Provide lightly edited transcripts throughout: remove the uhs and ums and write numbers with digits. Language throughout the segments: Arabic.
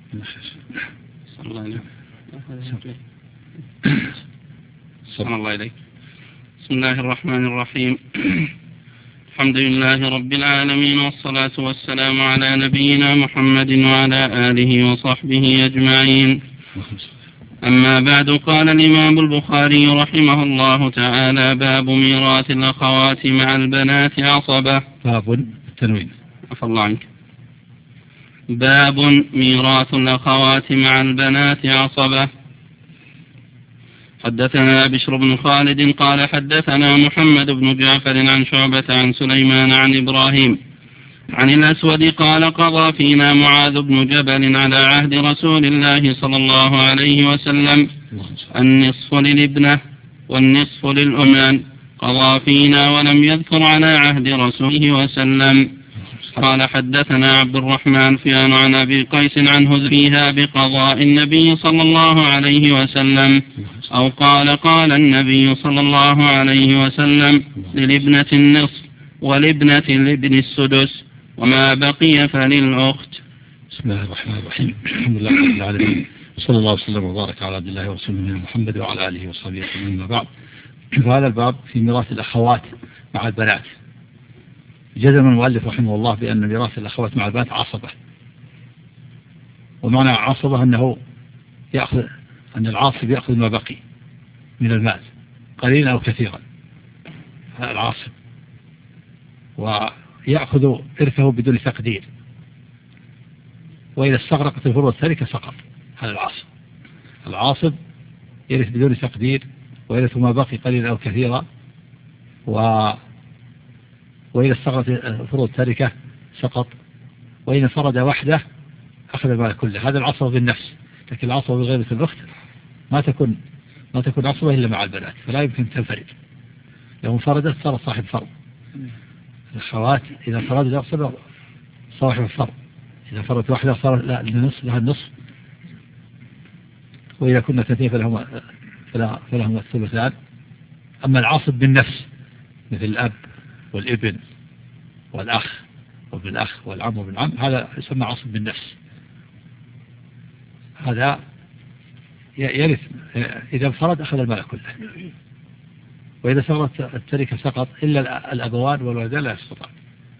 صلى الله عليك. بسم الله الرحمن الرحيم. الحمد لله رب العالمين، والصلاة والسلام على نبينا محمد وعلى آله وصحبه أجمعين. أما بعد، قال الإمام البخاري رحمه الله تعالى: باب ميراث الأخوات مع البنات عصبة. باب التنوين. عفى الله عنك. باب ميراث الأخوات مع البنات عصبة. حدثنا بشر بن خالد قال حدثنا محمد بن جعفر عن شعبة عن سليمان عن إبراهيم عن الأسود قال: قضى فينا معاذ بن جبل على عهد رسول الله صلى الله عليه وسلم النصف للابنة والنصف للأمان. قضى فينا ولم يذكر على عهد رسوله وسلم. قال: حدثنا عبد الرحمن فيان عن أبي قيس عنه فيها بقضاء النبي صلى الله عليه وسلم، أو قال النبي صلى الله عليه وسلم: للابنة النصف ولابنة الابن السدس، وما بقي فللأخت. بسم الله الرحمن الرحيم. الحمد لله رب العالمين، صلى الله وسلم وبارك على عبد الله ورسوله محمد وعلى آله وصحبه وسلم. بعد، هذا الباب في ميراث الأخوات مع البنات. جزم المؤلف رحمه الله بأن ميراث الأخوات مع البنات عصبة. ومعنى عصبة أن العاصب يأخذ ما بقي من المال قليلا أو كثيرا، هذا العاصب، ويأخذ إرثه بدون تقدير، وإذا استغرقت الفروض التركة سقط. هذا العاصب يرث بدون تقدير، ويرث ما بقي قليلا أو كثيرا، وإذا استغرقت الفروض التركة سقط، وإن فرد وحده أخذ المال كله. هذا العصبة بالنفس. لكن العصبة بالغير في الأخت ما تكون عصبة إلا مع البنات، فلا يمكن تنفرد. لو انفردت صار صاحب فرض. الأخوات إذا انفردت يصير صاحب الفرض. إذا فردت واحدة صار لها النصف، وإذا كنا اثنتين فلهم الثلثان. أما العاصب بالنفس مثل الأب والابن والأخ وابن الأخ والعم وابن العم، هذا يسمى عاصب بالنفس. هذا يرث إذا انفرد أخذ المال كله، وإذا صارت التركة سقط، إلا الأبوان والولدان لا يسقطان،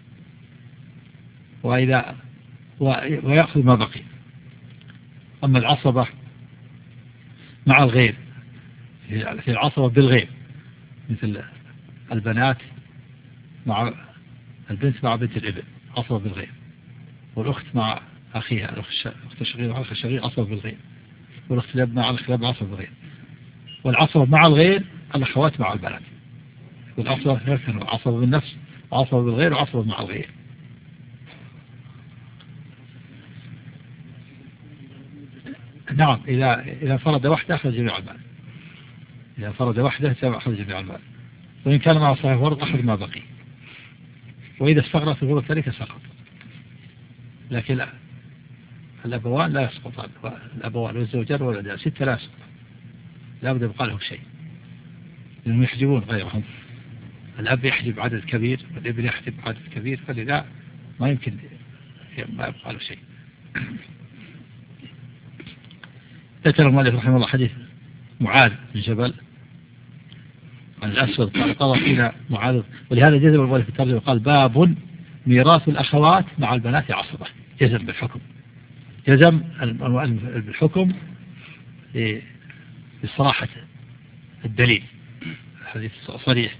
ويأخذ ما بقي. أما العصبة مع الغير، في العصبة بالغير مثل البنات مع البنت مع بنت الابن عصبة بالغير، والأخت مع أخيها، الأخت الشقيقة مع الأخ الشقيق عصبة بالغير، والأخت الأب مع الأخ الأب عصبة بالغير. والعصبة مع الغير الأخوات مع البنات. والعصبة عصبة بالنفس وعصبة بالغير وعصبة مع الغير. نعم، إذا فرد وحده أخذ جميع المال. إذا فرد وحده أخذ جميع المال، وإن كان مع صاحب فرض أخذ ما بقي. وإذا استغرق في الفروض التركة سقط. لكن الأبوان لا يسقطان، الأبوان والزوجان والولدان 6 لا يسقطان، لا بد يبقى لهم شيء، لأنهم يحجبون غيرهم. الأب يحجب عدد كبير والابن يحجب عدد كبير، فلذا ما يمكن ما يبقى له شيء. ذكر المؤلف رحمه الله حديث معاذ بن جبل عن الأسود قال: قضى فينا معاذ. ولهذا جزم المؤلف في الترجمة وقال: باب ميراث الأخوات مع البنات عصبة. جزم بالحكم، جزم المؤلف بالحكم بصراحة الدليل. الحديث صريح.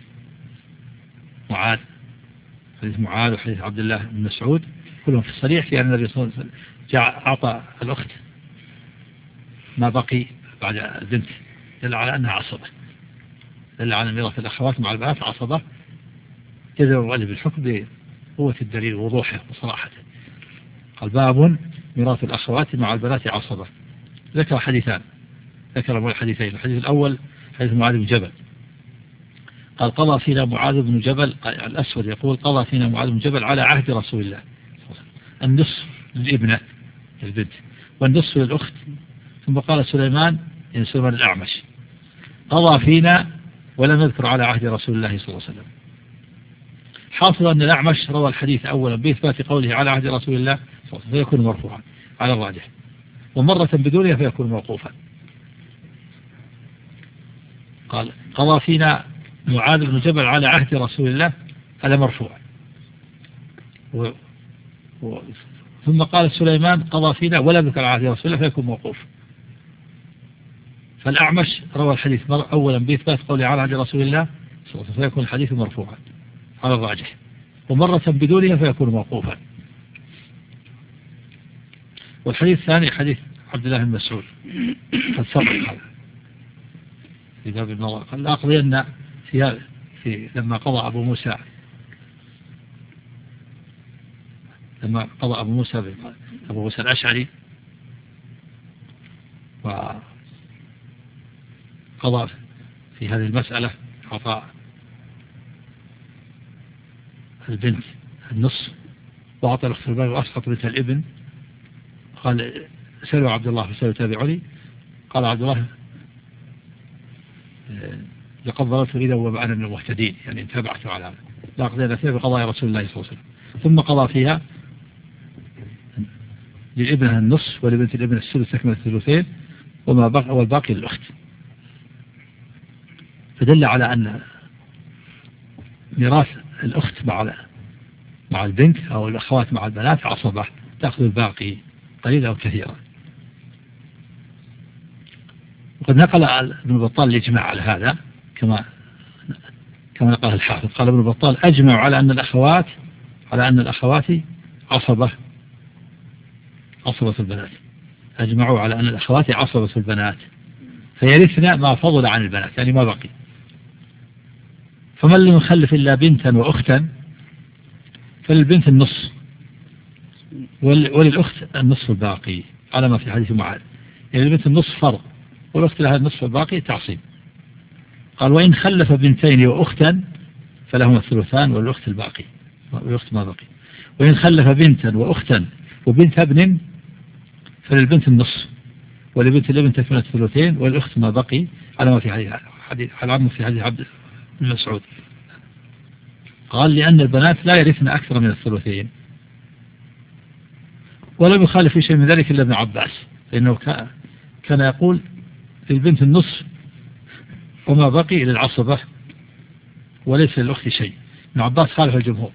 حديث معاذ وحديث عبد الله بن مسعود كلهم في الصريح في أن النبي صلى الله عليه وسلم أعطى الأخت ما بقي بعد البنت، دل على أنها عصبة، دل على ميراث الأخوات مع البنات عصبة. جزم المؤلف بالحكم بقوة الدليل ووضوحه وصراحته. قال: باب ميراث الأخوات مع البنات عصبة. ذكر حديثان، ذكر حديثين. الحديث الأول حديث معاذ بن جبل قال: قضى فينا معاذ بن جبل، الأسود يقول: قضى فينا معاذ بن جبل على عهد رسول الله النصف للابنة البنت والنصف للأخت. ثم قال سليمان الأعمش: قضى فينا ولم يذكر على عهد رسول الله صلى الله عليه وسلم. حاصل أن الأعمش روى الحديث أولا بإثبات قوله على عهد رسول الله صلى الله عليه وسلم، فيكون مرفوعا على الراجح. ومرة بدونها فيكون موقوفا. قال قضى فينا معاذ بن جبل على عهد رسول الله، هذا مرفوع. ثم قال سليمان قضى فينا ولا ذكر عهد رسول الله فيكون موقوف. فالأعمش روى الحديث أولا بإثبات قوله على عهد رسول الله فيكون الحديث مرفوعا على الراجح، ومرة بدونها فيكون موقوفا. والحديث الثاني حديث عبد الله بن مسعود قد سبق هذا في باب الموضوع، قال لأقضين في لما قضى أبو موسى أبو موسى الأشعري وقضى في هذه المسألة، أعطى البنت النصف وأعطى الأخت الباقي وأسقط بنت الابن. قال سألوا عبد الله فسألوا تابعوني، قال عبد الله لقد ضللت إذا وأنا من المهتدين، يعني انتبعت على هذا. لا أقضي فيها بقضاء رسول الله صلى الله عليه وسلم. ثم قضى فيها للابن النصف ولبنت الابن الثلث تكمل الثلثين وما بقى والباقي للأخت. فدل على أن ميراث الأخت مع البنت أو الأخوات مع البنات عصبة، تأخذ الباقي قليلا أو كثيرا. وقد نقل ابن بطال الإجماع على هذا كما نقل الحافظ. قال ابن بطال أجمع على أن الأخوات عصبة البنات، أجمعوا على أن الأخوات عصبة البنات فيرثن ما فضل عن البنات، يعني ما بقي. فمن لم يخلف إلا بنتا وأختا فللبنت النصف وللأخت النصف الباقي على ما في حديث معاذ، يعني البنت النصف فرض والأخت لها النصف الباقي تعصيب. قال وإن خلف بنتين وأختا فلهما الثلثان والأخت الباقي والأخت ما بقي. وإن خلف بنتا وأختا وبنت ابن فللبنت النصف ولبنت الابن تكمل الثلثين والأخت ما بقي على ما في حديث عبد بن مسعود. قال لأن البنات لا يرثن أكثر من الثلثين. ولم يخالف في شيء من ذلك إلا ابن عباس، فإنه كان يقول للبنت النصف وما بقي للعصبة وليس للأخت شيء. ابن عباس خالف الجمهور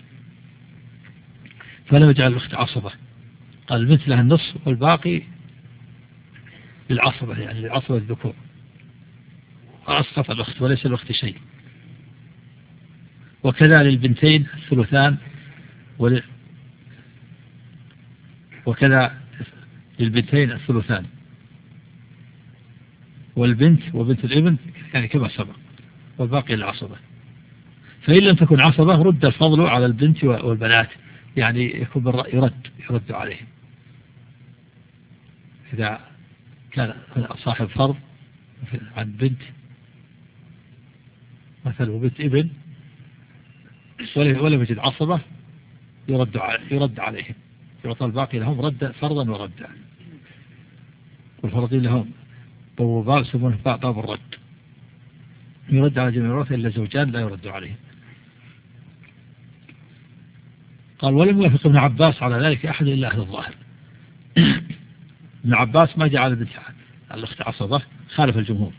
فلم يجعل الأخت عصبة، قال البنت لها النصف والباقي للعصبة، يعني للعصبة الذكور، وأسقط الأخت وليس الأخت شيء. وكذا للبنتين الثلثان وكذا للبنتين الثلثان والبنت وبنت الابن يعني كما سبق والباقي للعصبة. فإن لم تكن عصبة رد الفضل على البنت والبنات، يعني يكون يرد عليهم. إذا كان صاحب فرض عن بنت مثلا وبنت ابن ولم يجد عصبة يرد عليهم، يعطى الباقي لهم فرضا وردا. والفرضين لهم طوبان يسمونه باب الرد، يرد على جميع الورثة إلا زوجان لا يرد عليهم. قال ولم يوافق ابن عباس على ذلك أحد إلا أهل الظاهر. ابن عباس ما جعل البنت الأخت عصبة، خالف الجمهور.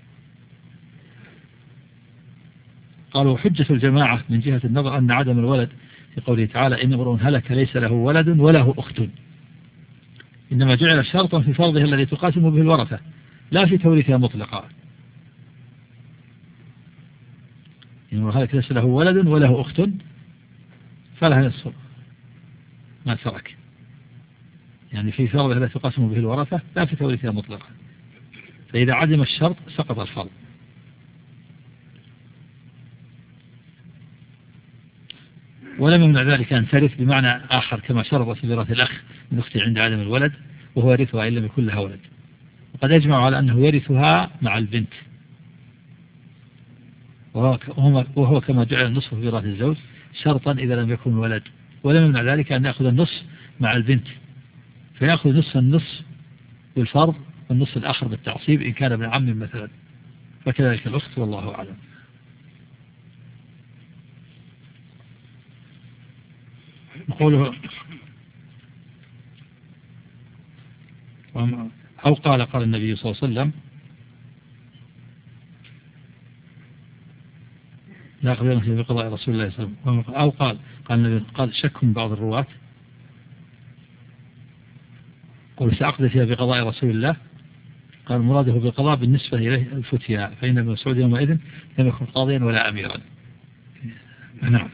قالوا حجة الجماعة من جهة النظر أن عدم الولد في قوله تعالى إن امرؤ هلك ليس له ولد وله أخت، إنما جعل شرطا في فرضه الذي تقاسم به الورثة لا في توريثها مطلقا. إن امرؤ هلك ليس له ولد وله أخت فلها نصف ما ترك، يعني في فرضه الذي تقاسم به الورثة لا في توريثها مطلقا، فإذا عدم الشرط سقط الفرض. ولم يمنع ذلك أن ترث بمعنى آخر كما شرط في ميراث الأخ من أخته عند عدم الولد وهو يرثها إن لم يكن لها ولد. وقد أجمعوا على أنه يرثها مع البنت، وهو كما جعل النصف في ميراث الزوج شرطا إذا لم يكن ولد. ولم يمنع ذلك أن يأخذ النصف مع البنت، فيأخذ النصف بالفرض والنصف الآخر بالتعصيب إن كان ابن عم مثلا، فكذلك الأخت والله أعلم. أو قال النبي صلى الله عليه وسلم لا أخبرنا في قضاء رسول الله صلى الله عليه وسلم، أو قال النبي قال شك من بعض الرواة قل سأقضي فيها بقضاء رسول الله، قال مراده بالقضاء بالنسبة إليه الفتيا، فإن ابن مسعود يومئذ لم يكن قاضيا ولا أميرا. نعم.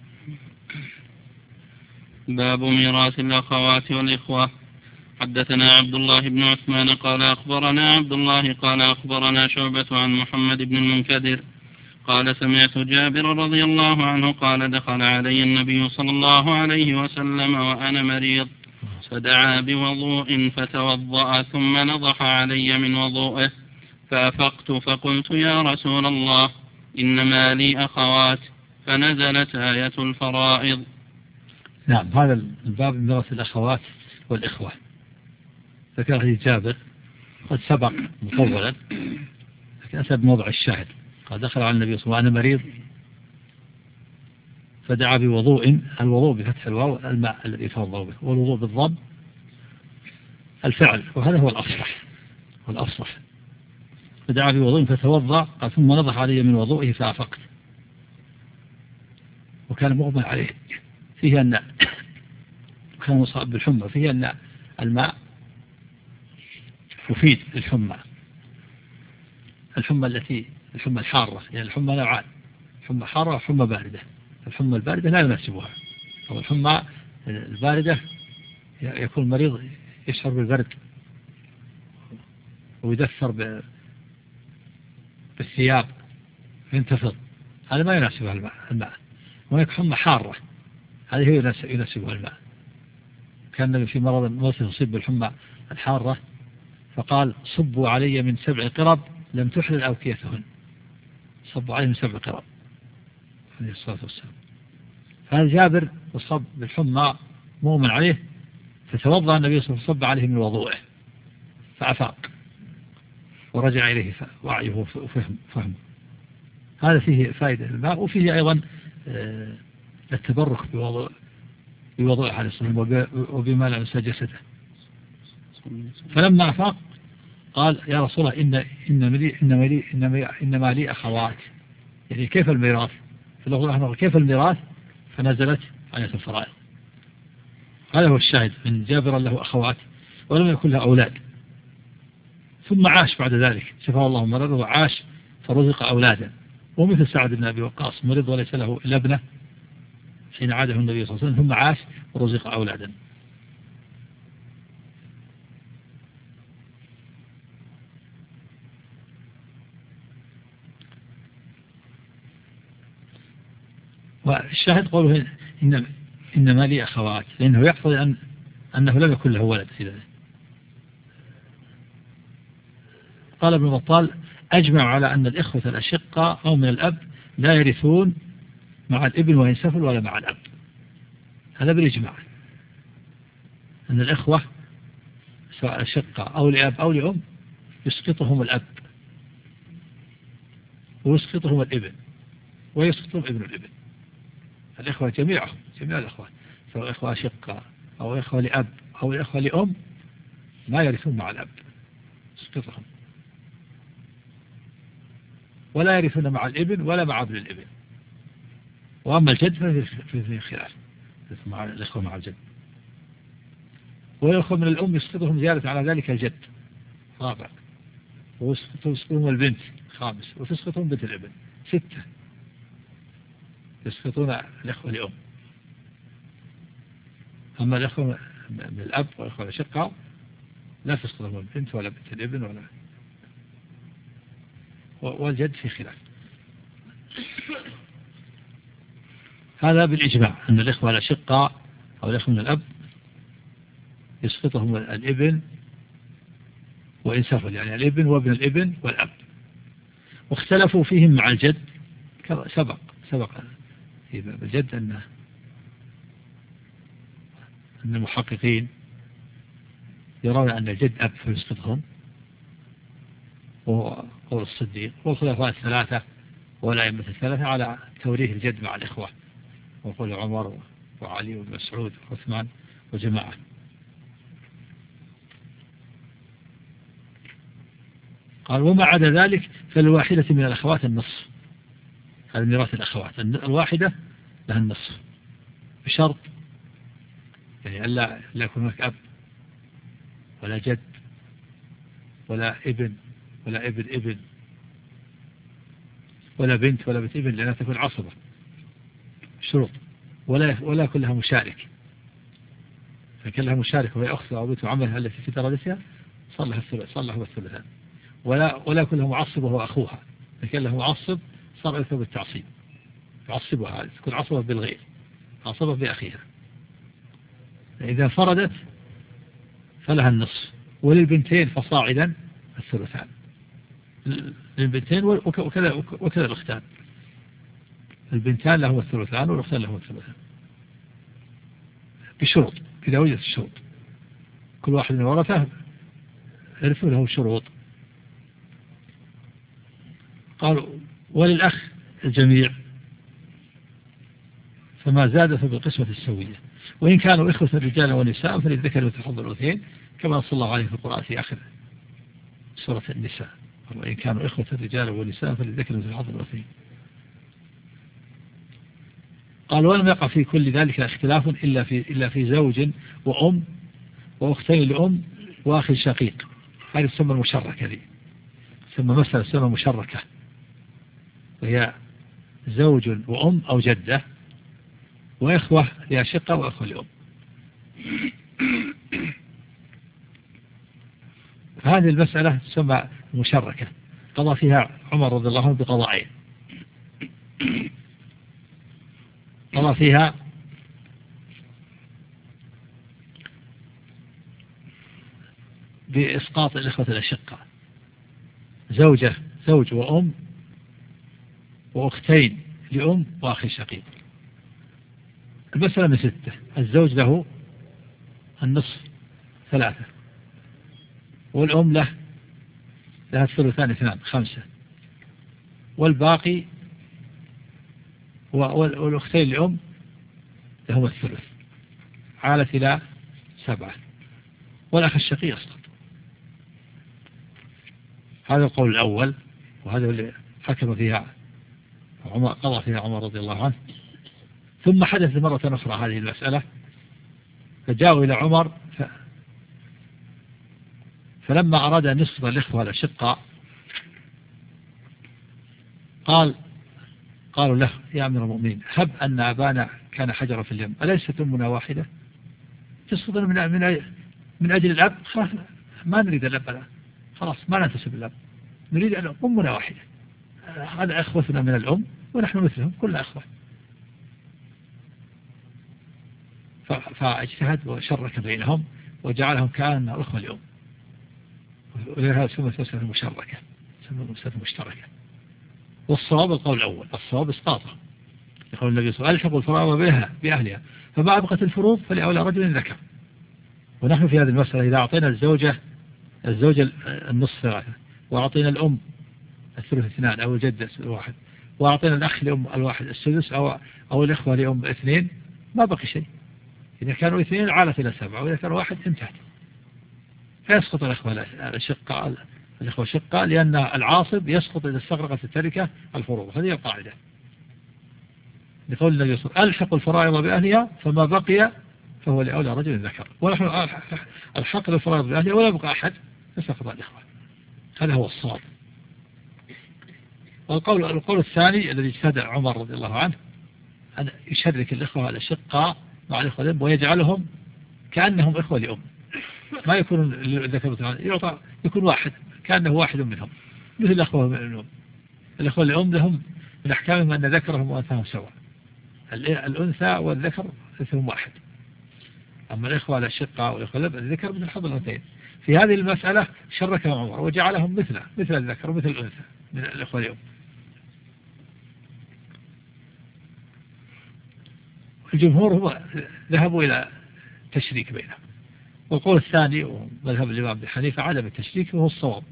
باب ميراث الأخوات والإخوة. حدثنا عبد الله بن عثمان قال أخبرنا عبد الله قال أخبرنا شعبة عن محمد بن المنكدر قال سمعت جابر رضي الله عنه قال دخل علي النبي صلى الله عليه وسلم وأنا مريض فدعا بوضوء فتوضأ ثم نضح علي من وضوءه فأفقت فقلت يا رسول الله إنما لي أخوات، فنزلت آية الفرائض. نعم. هذا الباب ميراث الأخوات والإخوة ذكره جابر قد سبق مطولا، لكن أتى بموضع الشاهد. قال دخل على النبي صلى الله عليه وسلم وأنا مريض فدعا بوضوء، الوضوء بفتح الواو الماء الذي يتوضأ به، والوضوء بالضم الفعل، وهذا هو الأفصح. فدعا بوضوء فتوضأ قال ثم نضح علي من وضوئه فأفقت، وكان مغمى عليه، فيه أن كان مصاب بالحمى، فيه أن الماء يفيد الحمى الحارة، يعني الحمى نوعان، حمى حارة وحمى باردة. الحمى الباردة لا يناسبها، أو الحمى الباردة يكون المريض يشعر بالبرد ويدثر بالثياب ينتفض، هذا ما يناسبها الماء. هناك حمى حارة، هذه هي يناسبها الماء. كان النبي في مرض يصيب بالحمى الحارة فقال صبوا علي من 7 قرب لم تحلل أوكيتهن، صبوا عليه من 7 قرب عليه الصلاة والسلام. فهذا جابر وصب بالحمى مؤمن عليه، فتوضأ النبي صلى الله عليه وسلم صب عليه من وضوءه فأفاق ورجع إليه وعيه وفهمه. هذا فيه فائدة الماء، وفيه أيضا التبرك بوضوء عليه الصلاة والسلام وبما لمس جسده. فلما أفاق قال يا رسول الله إنما لي أخوات، يعني كيف الميراث؟ كيف الميراث؟ فنزلت آية الفرائض. هذا هو الشاهد من جابر له أخوات ولم يكن له أولاد، ثم عاش بعد ذلك، شفاه الله مرضه وعاش فرزق أولادا، ومثل سعد بن أبي وقاص مرض وليس له إلا ابنه حين عاده النبي صلى الله عليه وسلم، ثم عاش ورزق أولادا. والشاهد قوله إنما لي أخوات، لأنه يقتضي أنه لم يكن له ولد في ذلك. قال ابن بطال أجمع على أن الإخوة الأشقاء أو من الأب لا يرثون مع الابن وإن سفل ولا مع الأب. هذا بالإجماع أن الإخوة سواء أشقاء أو لأب أو لأم يسقطهم الأب ويسقطهم الابن ويسقطهم ابن الابن. الإخوة جميع الإخوة سواء إخوة أشقاء أو إخوة لأب أو إخوة لأم ما يرثون مع الأب، يسقطهم، ولا يرثون مع الابن ولا مع ابن الابن. وأما الجد ففي خلاف مع الإخوة مع الجد، والإخوة من الأم يسقطهم زيادة على ذلك الجد رابع، ويسقطهم البنت خامس، وتسقطهم بنت الابن 6 يسقطون الإخوة لأم. أما الإخوة من الأب والإخوة الأشقاء لا تسقطهم البنت ولا بنت الابن ولا، والجد في خلاف. هذا بالإجماع أن الإخوة الأشقاء أو الإخوة من الأب يسقطهم الابن وإن سفل، يعني الابن وابن الابن والأب. واختلفوا فيهم مع الجد سبق في باب الجد أن المحققين يرون أن الجد أب فيسقطهم، وقول الصديق والخلفاء الثلاثة والأئمة الثلاثة على توريث الجد مع الإخوة، وقول عمر وعلي ومسعود وعثمان وجماعة. قال وما عدا ذلك فالواحدة من الأخوات النصف. هذا ميراث الأخوات، الواحدة لها النصف بشرط يعني ألا يكون هناك أب ولا جد ولا ابن ولا ابن ابن ولا بنت ولا بنت ابن، لأنها تكون عصبة شروط، ولا يكون لها مشارك. فكان لها مشارك وهي أخت أو بنت عمها التي في درجتها صار لها الثلثان. ولا يكون لها معصب وهو أخوها، فكان له معصب صار يثبت بالتعصيب، يعصبها هذه تكون عصبة بالغير، عصبة بأخيها. إذا فردت فلها النصف، وللبنتين فصاعدا الثلثان، للبنتين وكذا الأختان، البنتان لهم الثلثان والأختان لهم الثلثان بشروط، إذا وجدت الشروط. كل واحد من ورثه يرث له شروط. قالوا وللأخ الجميع فما زاد فبالقسمة السوية، وإن كانوا إخوة رجالا ونساء فللذكر مثل حظ الأنثيين، كما صلى الله عليه في القرآن في آخر سورة النساء، وإن كانوا إخوة رجالا ونساء فللذكر مثل حظ الأنثيين. قال ولم يقع في كل ذلك اختلاف إلا في زوج وأم وأختين لأم وأخ شقيق. هذه تسمى المشركة، دي تسمى مسألة تسمى مشركة، وهي زوج وأم أو جدة وإخوة لأشقة وإخوة لأم. هذه المسألة تسمى مشركة، قضى فيها عمر رضي الله عنه بقضاءين. قضى فيها بإسقاط الإخوة الأشقة، زوج وأم وأختين لأم وأخي شقيق. المسألة من 6، الزوج له النصف 3، والأم لها الثلثان 2 5، والباقي والأختين لأم لهم الثلث، عالت إلى 7، والأخ الشقيق يسقط. هذا القول الأول، وهذا اللي حكم فيها قضى فيها عمر رضي الله عنه. ثم حدث مرة أخرى هذه المسألة، فجاءوا إلى عمر فلما أراد أن يسقط الإخوة الأشقاء قالوا له يا أمير المؤمنين هب أن أبانا كان حجرا في اليم، أليست أمنا واحدة؟ تسقط من أجل الأب، خلاص ما نريد الأب، خلاص ما ننتسب الأب، نريد أن أمنا واحدة، هذا أخوتنا من الأم ونحن مثلهم كل أخوة. فاجتهد وشرك بينهم وجعلهم كأنهم أخوة لأم، ولهذا سمت مسألة المشاركة، سمت مسألة المشتركة. والصواب القول الأول، الصواب إسقاطه، يقول النبي صلى الله عليه وسلم ألحقوا الفرائض بأهلها، فما أبقت الفروض فلأولى رجل ذكر. ونحن في هذه المسألة إذا أعطينا الزوج النصف 3، وأعطينا الأم الثلث 2 أو الجدة 1، وأعطينا الأخ لأم 1 السدس أو الإخوة لأم 2، ما بقي شيء. إذا كانوا 2 عالت إلى 7، وإذا كانوا 1 انتهت. فيسقط الإخوة الشقة لأن العاصب يسقط إذا استغرقت التركة الفروض. هذه القاعدة لقول النبي صلى الله عليه وسلم ألحقوا الفرائض بأهلها فما بقي فهو لأولى رجل ذكر، ونحن الحق الفرائض بأهلها ولا يبقى أحد فسقط الإخوة. هذا هو الصواب. والقول الثاني الذي اجتهد عمر رضي الله عنه أن يشرك الإخوة الأشقاء مع الإخوة الأم ويجعلهم كأنهم إخوة لأم، ما يكون الذكر يعطى، يكون واحد كأنه واحد منهم، مثل الأخوة الأم. الأخوة الأم لهم من أحكامهم أن ذكرهم وأنثاهم سواء، الأنثى والذكر ثم واحد. أما الإخوة الأشقاء والإخوة الأب الذكر مثل حظ الأنثيين. في هذه المسألة شركهم عمر وجعلهم مثل الذكر ومثل الأنثى من الإخوة الأم. الجمهور هو ذهبوا إلى تشريك بينهم. والقول الثاني ومذهب الإمام أبي حنيفة عدم التشريك وهو الصواب.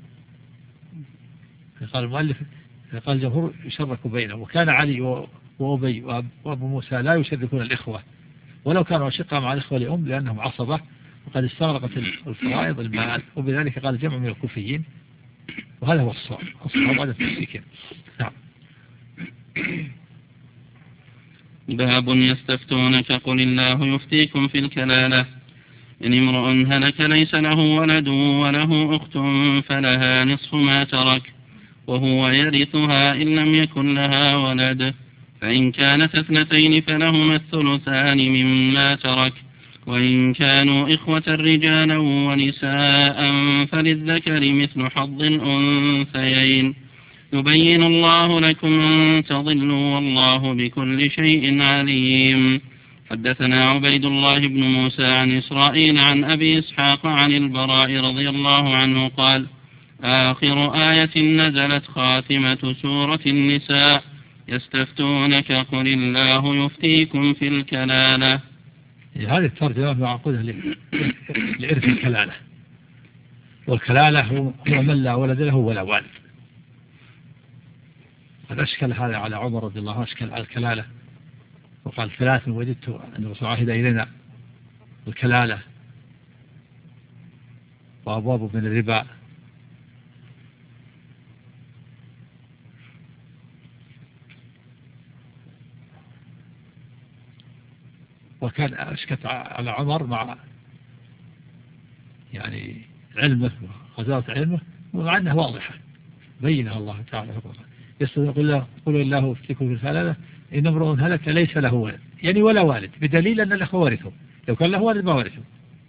قال المؤلف قال الجمهور يشركوا بينهم، وكان علي وأبي وأبو موسى لا يشركون الإخوة ولو كانوا أشقاء مع الإخوة لأم لأنهم عصبة وقد استغرقت الفرائض المال، وبذلك قال جمع من الكوفيين وهذا هو الصواب هذا التفسير. نعم. باب يستفتونك قل الله يفتيكم في الكلالة إن امرؤ هلك ليس له ولد وله أخت فلها نصف ما ترك وهو يرثها إن لم يكن لها ولد فإن كانت اثنتين فلهما الثلثان مما ترك وإن كانوا إخوة رجالا ونساء فللذكر مثل حظ الأنثيين يبين الله لكم أن تضلوا والله بكل شيء عليم. حدثنا عبيد الله بن موسى عن إسرائيل عن أبي إسحاق عن البراء رضي الله عنه قال آخر آية نزلت خاتمة سورة النساء يستفتونك قل الله يفتيكم في الكلالة. هذه الترجمة معقودة لإرث الكلالة، والكلالة هو من لا ولد له ولا والد. قد أشكل هذا على عمر رضي الله عنه، أشكل على الكلالة وقال 3 وجدت أن الرسول عهد إلينا الكلالة وأبواب من الربا. وكان أشكت على عمر مع يعني علمه وغزارة علمه، ومع أنها واضحة بينها الله تعالى. يقول الله يفتيكم في الكلالة إن امرؤ هلك ليس له ولد، يعني ولا والد، بدليل أن الأخوة ورثوا، لو كان له والد ما ورثوا.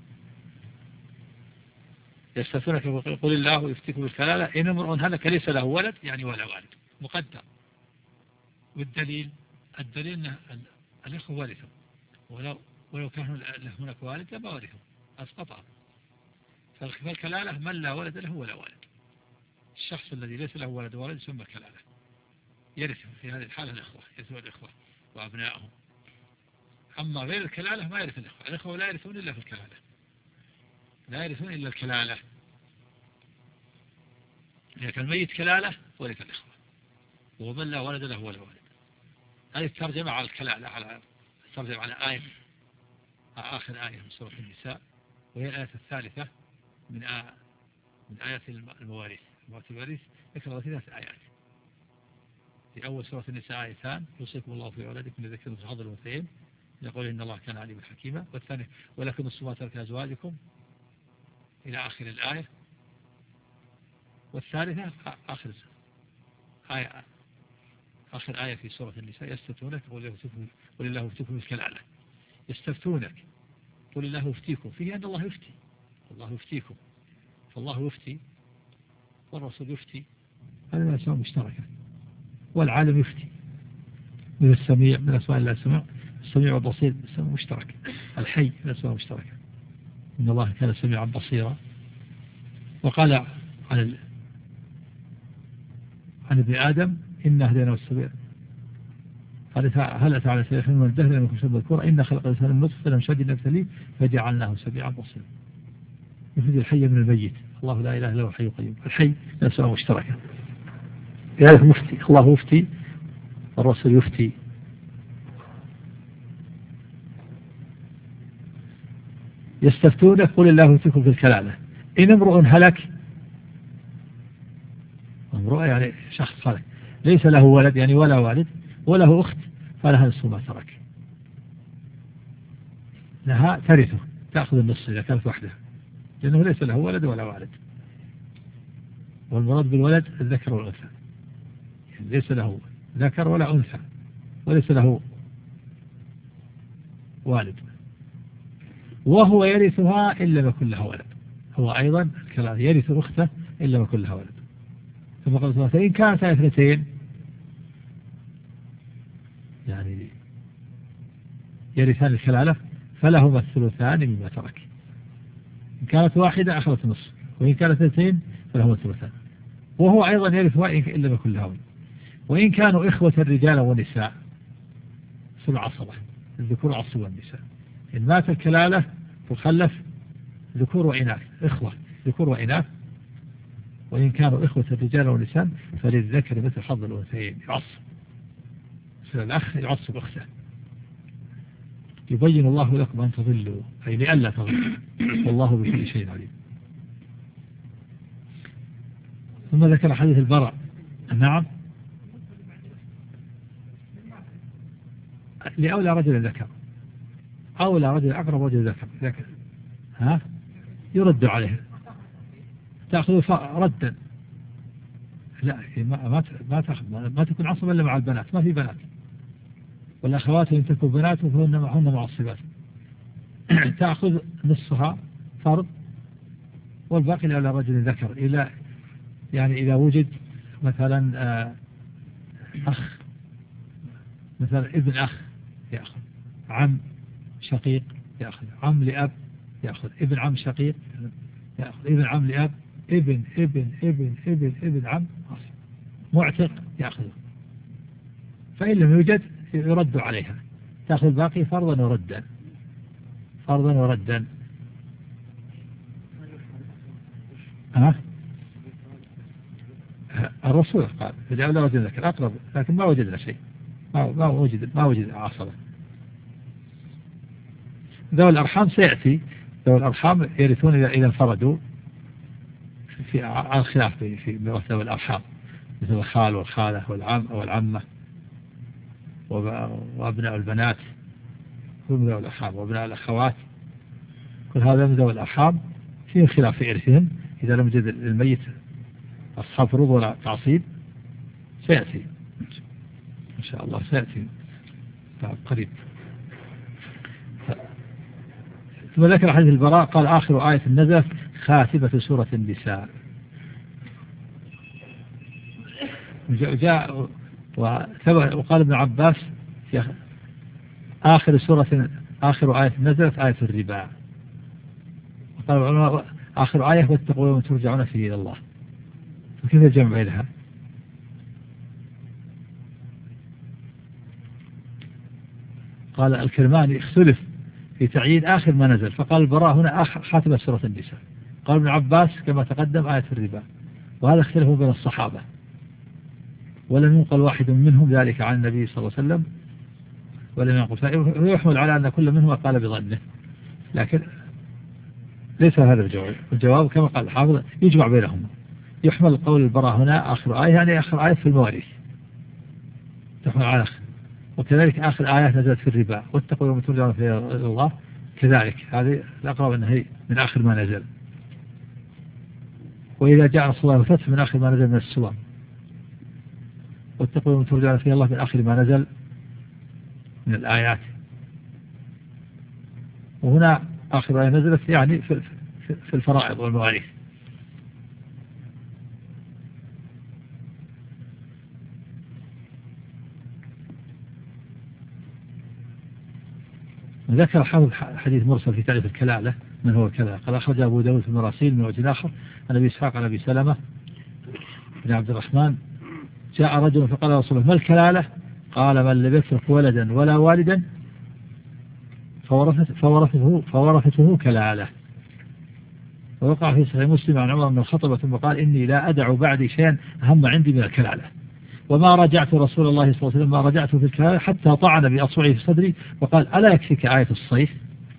يستفتونك قل الله يفتيكم في الكلالة إن امرؤ هلك ليس له ولد، يعني ولا والد مقدر. والدليل أن الأخوة ورثوا، ولو كان هناك والد لما ورثوا أسقطها. فالكلالة من لا ولد له ولا والد، الشخص الذي ليس له ولد وولد يسمى كلالة، يرث في هذه الحالة الإخوة وأبنائهم. أما غير الكلالة ما يرث الإخوة لا يرثون إلا في الكلالة، لا يرثون إلا الكلالة. إذا كان ميت كلالة ورث الإخوة، ومن لا ولد له ولا والد. هذه الترجمة على الكلالة، على الترجمة على آخر آية من سورة النساء، وهي الآية الثالثة من آيات المواريث. ذكر 3 آيات. في أول سورة النساء آيتان يوصيكم الله في أولادكم لذكر مثل حظ الأنثيين يقول إن الله كان عليما حكيما، والثانية ولكم نصف ما ترك أزواجكم إلى آخر الآية. والثالثة آخر آية في سورة النساء يستفتونك قل الله يفتيكم في الكلالة. يستفتونك قل الله يفتيكم فيه أن الله يفتي، الله يفتيكم، فالله يفتي والرسول يفتي، هذا من أسماء مشتركة. والعالم يفتي من السميع، من أسماء الله السميع والبصير اسم مشترك. الحي من أسماء مشتركة، إن الله كان سميعا بصيرا. وقال عن ابن آدم إن هديناه السبيل هل أتى على سبيل من الدهر لم يكن شيئا مذكورا إن خلق الإنسان من نطفة فلنشهد نبتليه فجعلناه سميعا بصيرا. يخرج الحي من الميت، الله لا إله إلا هو الحي القيوم. الحي من أسماء مشتركة. لذلك مفتي، الله يفتي والرسول يفتي. يستفتونك قل الله يفتيكم في الكلالة إن امرؤ هلك، امرؤ يعني شخص هلك ليس له ولد يعني ولا والد وله أخت فلها نصف ما ترك، لها ترثه تأخذ النصف إذا كانت وحدها لأنه ليس له ولد ولا والد. والمراد بالولد الذكر والأنثى، يعني ليس له ذكر ولا أنثى وليس له والد، وهو يرثها إن لم يكن لها ولد. هو أيضا الكلام يرث أخته إن لم يكن لها ولد. ثم قال فإن كانت اثنتين يعني يرثان الكلالة فلهما الثلثان مما ترك. إن كانت واحدة أخذت النصف، وإن كانت اثنتين فلهما الثلثان. وهو أيضا يرثها إن لم يكن لها ولد. وإن كانوا إخوة رجالا ونساء سبع عصبة، الذكور عصبة النساء. إن مات الكلالة تخلف ذكور وإناث، إخوة ذكور وإناث. وإن كانوا إخوة رجالا ونساء فللذكر مثل حظ الأنثيين، يعصب الأخ يعصب أخته. يبين الله لكم أن تضلوا أي لئلا تضلوا والله بكل شيء عليم. ثم ذكر حديث البراء. نعم، لأولى رجل ذكر، أولى رجل أقرب رجل ذكر يرد عليه، تأخذ ردا. لا، ما تأخذ، ما تكون عصبا إلا مع البنات، ما في بنات، والأخوات إن تكون بنات فهن معصبات. تأخذ نصفها فرض والباقي لأولى رجل ذكر، يعني إذا وجد مثلا أخ، مثلا ابن أخ يأخذ، عم شقيق يأخذ، عم لأب يأخذ، ابن عم شقيق يأخذ، ابن عم لأب، ابن ابن ابن ابن ابن عم معتق يأخذ. فإن لم يوجد يرد عليها، تأخذ باقي فرضا وردا، فرضا وردا. الرسول قال فجعل له رجل ذكر أقرب، لكن ما وجدنا شيء، ما وجد عصبة. ذوي الأرحام سيأتي، ذوي الأرحام يرثون إذا انفردوا، في الخلاف في ميراث ذوي الأرحام، مثل الخال والخالة والعم والعمة وأبناء البنات، كل من ذوي الأرحام، وأبناء الأخوات، كل هذا من ذوي الأرحام فيه خلاف في إرثهم إذا لم يوجد الميت أصحاب فروض ولا تعصيب. سيأتي إن شاء الله، سيأتي قريب. ثم ذكر حديث البراء قال آخر آية نزلت خاتمة سورة النساء. جاء وقال ابن عباس في آخر آية نزلت آية الربا، وقال العلماء آخر آية واتقوا يوما ترجعون فيه إلى الله. فكيف الجمع بينها؟ قال الكرماني اختلف في تعيين آخر ما نزل، فقال البراء هنا خاتمة سورة النساء. قال ابن عباس كما تقدم آية الربا، وهذا اختلف بين الصحابة، ولم ينقل واحد منهم ذلك عن النبي صلى الله عليه وسلم، ولم ينقل، ويحمل على أن كل منهم قال بظنه، لكن ليس هذا الجواب. الجواب كما قال الحافظ يجمع بينهم، يحمل قول البراء هنا آخر آية يعني آخر آية في المواريث، تحمل على وكذلك آخر آية نزلت في الربا واتقوا يوم ترجعون فيه إلى الله، كذلك هذه الأقرب أنها هي من آخر ما نزل. وإذا جاء نصر الله والفتح من آخر ما نزل من السور، واتقوا يوم ترجعون فيه الله من آخر ما نزل من الآيات. وهنا آخر آية نزلت يعني في الفرائض والمواريث. ذكر حديث مرسل في تعريف الكلالة من هو الكلالة، قال أخرج أبو داود في المراسيل من وجه آخر عن أبي إسحاق عن أبي سلمة بن عبد الرحمن جاء رجل فقال يا رسول الله ما الكلالة؟ قال من لم يترك ولدا ولا والدا فورثته كلالة. ووقع في صحيح مسلم عن عمر بن الخطاب ثم قال إني لا أدع بعدي شيئا أهم عندي من الكلالة، وما رجعت رسول الله صلى الله عليه وسلم ما رجعته في الكلالة حتى طعن بأصبعه في صدري وقال ألا يكفيك آية الصيف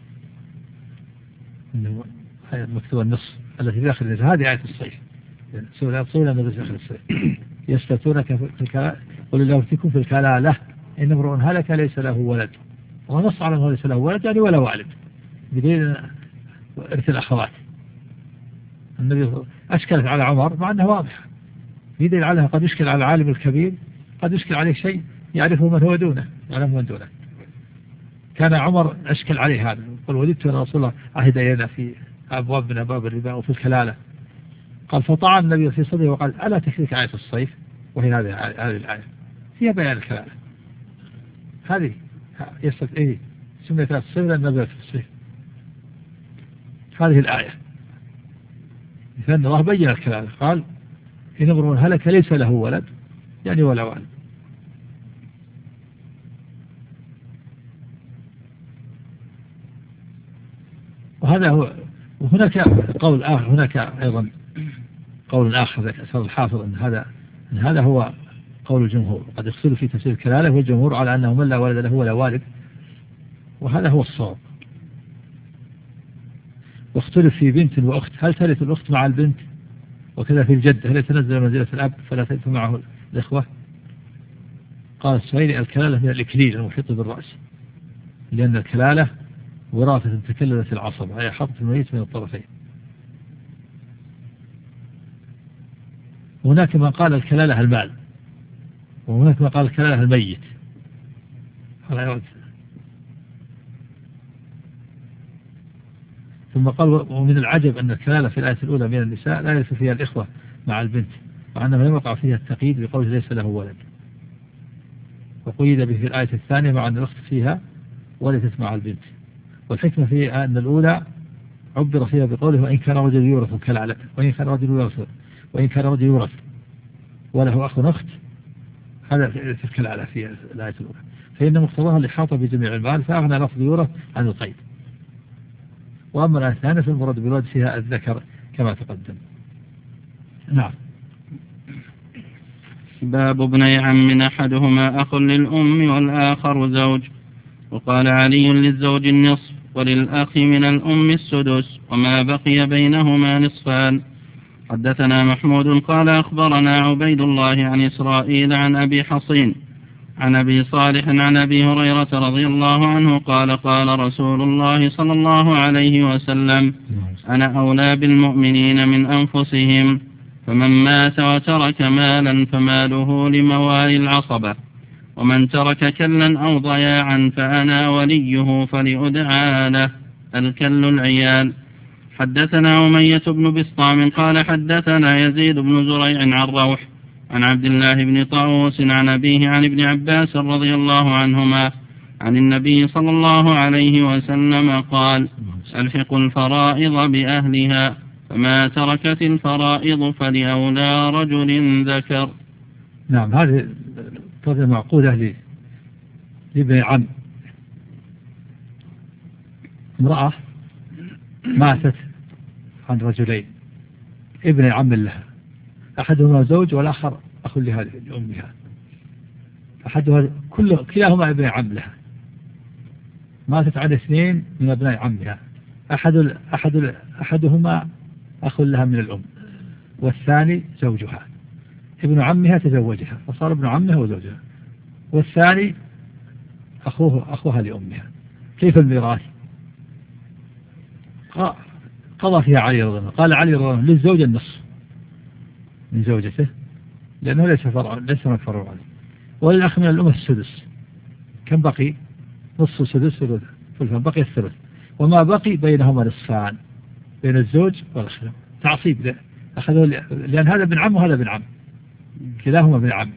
مكتوب النص التي في آخر النزل، هذه آية الصيف سورة الصيف لما في آخر الصيف يستفتونك في الكلالة قل الله يفتيكم في الكلالة إن امرؤ هلك ليس له ولد، ونص على أنه ليس له ولد يعني ولا والد بدليل إرث الأخوات. النبي أشكلت على عمر مع أنه واضح، بدليل عليها قد يشكل على العالم الكبير، قد يشكل عليه شيء يعرفه من هو دونه، يعلم من دونه. كان عمر أشكل عليه هذا، قال وددت أن رسول الله عهد إلينا في أبواب من أبواب الربا وفي الكلالة، قال فطعن النبي في صدره وقال ألا تكفيك آية الصيف، وهي هذه الآية فيها بيان الكلالة، هذه يستفيد إيه سميت الصيف لأن نزلت في الصيف، هذه الآية لأن الله بين الكلالة قال إن امرؤ هلك ليس له ولد يعني ولا والد. وهذا هو. وهناك قول آخر، هناك أيضا قول آخر ذكر الحافظ أن هذا هو قول الجمهور، قد يختلف في تفسير الكلالة والجمهور على أنه من لا ولد له ولا والد، وهذا هو الصواب. واختلف في بنت وأخت، هل ترث الأخت مع البنت وكذا في الجد هل يتنزل منزلة الأب فلا تأتي معه الإخوة؟ قال السويري الكلالة من الإكليل المحيط بالرأس، لأن الكلالة وراثة تكللت العصب أي حط الميت من الطرفين. هناك من قال الكلالة المال، وهناك من قال الكلالة الميت. ثم قال ومن العجب أن الكلالة في الآية الأولى من النساء لا يرث فيها الإخوة مع البنت، وأنه لم يقع فيها التقييد بقوله ليس له ولد، وقيد به في الآية الثانية مع أن الأخت فيها ورثت مع البنت. والحكمة في أن الأولى عبر فيها بقوله وإن كان رجل يورث كالعلة، وإن كان رجل يورث وله أخ أخت، هذا في الكلالة في الآية الأولى، فإن مقتضاها الإحاطة بجميع المال فأغنى لفظ يورث عن القيد. وأما الآية الثانية فالمراد بالولد فيها الذكر كما تقدم. نعم. باب ابني عم أحدهما أخ للأم والآخر زوج. وقال علي للزوج النصف وللأخ من الأم السدس وما بقي بينهما نصفان. حدثنا محمود قال أخبرنا عبيد الله عن إسرائيل عن أبي حصين عن أبي صالح عن أبي هريرة رضي الله عنه قال قال رسول الله صلى الله عليه وسلم أنا أولى بالمؤمنين من أنفسهم، فمن مات وترك مالا فماله لموالي العصبة، ومن ترك كلا أو ضياعا فأنا وليه فليدعى له، الكل العيال. حدثنا أمية بن بسطام قال حدثنا يزيد بن زريع عن روح عن عبد الله بن طاووس عن أبيه عن ابن عباس رضي الله عنهما عن النبي صلى الله عليه وسلم قال ألحق الفرائض بأهلها، فما تركت الفرائض فلأولى رجل ذكر. نعم. هذه طبعا معقودة لابن عم. امرأة ماتت عن رجلين ابن عم لها، أحدهما زوج والآخر أخ لها لأمها، كلاهما ابن عم لها، ماتت عن اثنين من أبناء عمها، أحدهما أخ لها من الأم والثاني زوجها، ابن عمها تزوجها فصار ابن عمها وزوجها، والثاني أخوها لأمها. كيف الميراث؟ قضى فيها علي رضي الله. قال علي رضي الله للزوج النصف من زوجته لأنه ليس من فرع عليه، وللأخ من الأم السدس. كم بقي؟ نصف سدس ثلث، بقي الثلث، وما بقي بينهما نصفان بين الزوج والأخ. تعصيب لأن هذا ابن عم وهذا ابن عم، كلاهما ابن عم،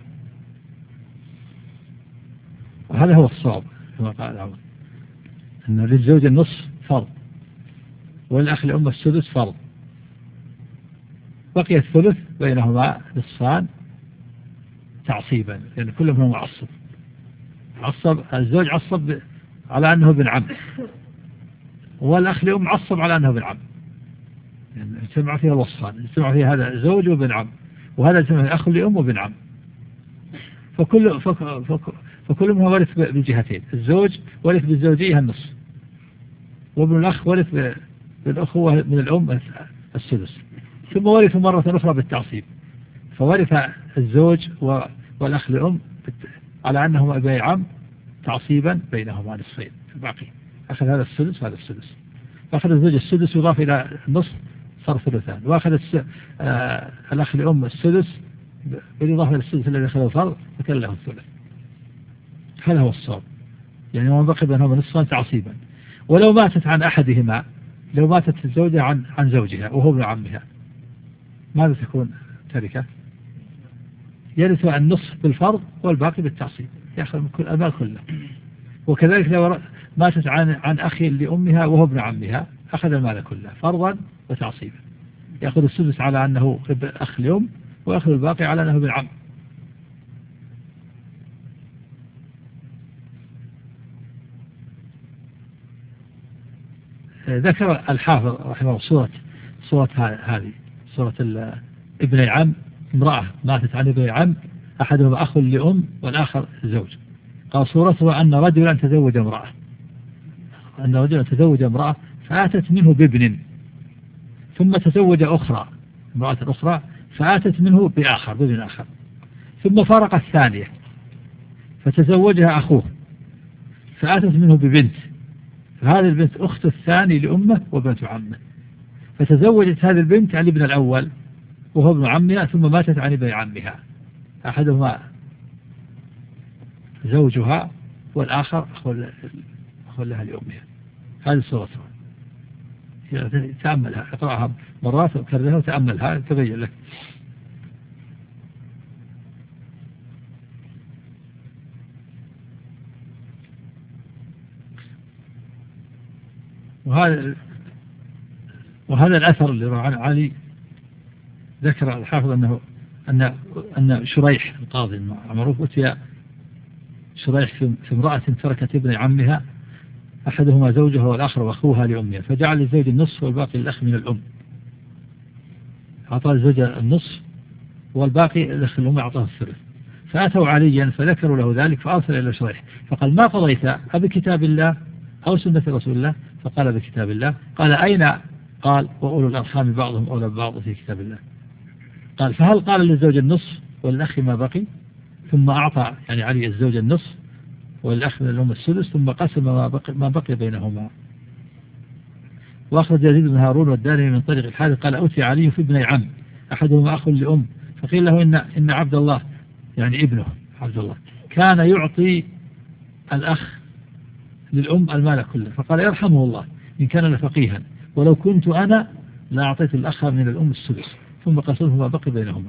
وهذا هو الصواب كما قال العوض أن للزوج النصف فرض والأخ لأم السدس فرض، بقي الثلث بينهما نصفان تعصيبا، لأن كل منهم عصب الزوج عصب على أنه ابن عم، والأخ لأم عصب على أنه ابن عم، يعني اجتمع فيها الوصفان، اجتمع فيها هذا زوج وابن عم، وهذا اجتمع أخ لأم وابن عم، فكل منهم ورث بالجهتين. الزوج ورث بالزوجية النصف، وابن الأخ ورث بالأخوة من الأم السدس، ثم ورثوا مرة أخرى بالتعصيب، فورث الزوج والأخ لأم على أنهما ابني عم تعصيبا بينهما نصفين. الباقي أخذ هذا السدس وهذا السدس، فأخذ الزوج السدس يضاف إلى النصف صار ثلثان، وأخذ الأخ لأم السدس بالإضافة إلى السدس الذي أخذه الفرض فكان له الثلث. هذا هو الصواب، يعني ما بقي بينهما نصفان تعصيبا. ولو ماتت عن أحدهما، لو ماتت الزوجة عن زوجها وهو ابن عمها، ماذا تكون تركة؟ يرث النصف بالفرض والباقي بالتعصيب، يأخذ من كل المال كله. وكذلك لو ماتت عن أخي لأمها وهو ابن عمها أخذ المال كله فرضا وتعصيبا، يأخذ السدس على أنه أخ لأم ويأخذ الباقي على أنه ابن عم. ذكر الحافظ رحمه صورة هذه صورة ابن عم، امرأة ماتت عن ابن عم أحدهما أخ لأم والآخر زوج. قال صورته أن رجلا تزوج امرأة فآتت منه بابن، ثم تزوج أخرى امرأة أخرى فآتت منه بآخر بابن آخر، ثم فارق الثانية فتزوجها أخوه فآتت منه ببنت، فهذه البنت أخت الثاني لأمه وبنت عمه، فتزوجت هذه البنت عن ابن الأول وهو ابن عمها، ثم ماتت عن ابن عمها، أحدهما زوجها والآخر أخو لها لأمها. هذه صورتها، تأملها، اقرأها مرات وكررها وتأملها تبين لك. وهذا الأثر اللي رواه عن علي ذكر الحافظ أن شريح القاضي المعروف أتي شريح في امرأة تركت ابن عمها أحدهما زوجها والآخر وأخوها لأمها، فجعل للزوج النصف والباقي للأخ من الأم، أعطى الزوج النصف والباقي الأخ الأم أعطاه الثلث. فأتوا عليا فذكروا له ذلك فأرسل إلى شريح فقال: ما قضيت أبكتاب الله أو سنة رسول الله؟ فقال: بكتاب الله. قال: أين؟ قال: وأولو الأرحام بعضهم أولى ببعض في كتاب الله. قال: فهل قال للزوج النصف والأخ ما بقي؟ ثم أعطى يعني علي الزوج النصف والأخ من الأم السدس، ثم قسم ما بقي بينهما. وأخرج يزيد بن هارون والدارمي من طريق الحارث قال: أتي علي في ابن عم أحدهما أخ لأم، فقيل له إن عبد الله يعني ابنه عبد الله كان يعطي الأخ للأم المال كله، فقال: يرحمه الله إن كان لفقيها، ولو كنت أنا لا أعطيت الأخ من الأم السدس، ثم قسمه ما بقي بينهما.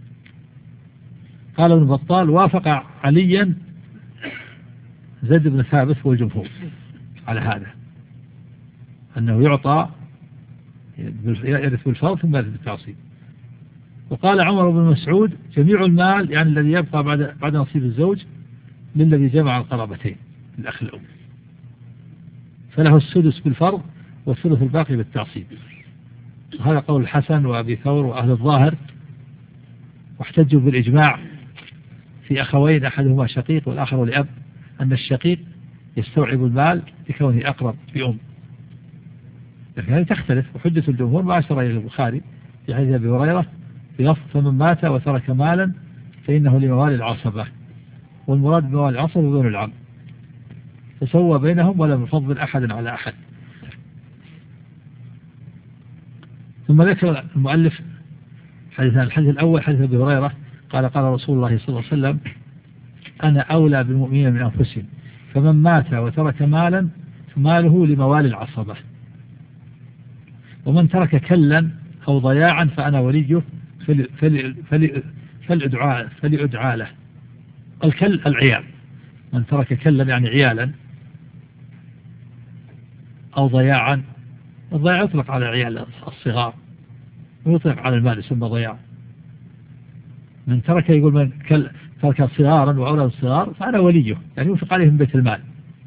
قال ابن بطال: وافق عليا زيد بن ثابت والجمهور على هذا، أنه يعطى يرث بالفرض ثم يرث بالتعصيب. وقال عمر بن مسعود: جميع المال يعني الذي يبقى بعد نصيب الزوج للذي جمع القرابتين الأخ الأم، فله السدس بالفرض والثلث الباقي بالتعصيب. وهذا قول الحسن وأبي ثور وأهل الظاهر، واحتجوا بالإجماع في أخوين أحدهما شقيق والآخر لأب، أن الشقيق يستوعب المال لكونه أقرب بأم، لكن هذه تختلف. وحجة الجمهور ما أشار إلى البخاري في حديث أبي هريرة بلفظ: فمن مات وترك مالا فإنه لموالي العصبة، والمراد بموالي العصبة دون العم، فسوى بينهم ولم يفضل أحد على أحد. ثم ذكر المؤلف حديثان: الحديث الأول حديث أبي هريرة قال: قال رسول الله صلى الله عليه وسلم: أنا أولى بالمؤمنين من أنفسهم، فمن مات وترك مالا فماله لموالي العصبة، ومن ترك كلا أو ضياعا فأنا وليه فليدعى له. الكل العيال، من ترك كلا يعني عيالا أو ضياعا. الضياع يطلق على العيال الصغار ويطلق على المال يسمى ضياع. من ترك يقول من ترك صغارا وأولاد الصغار فأنا وليه، يعني ينفق عليهم بيت المال،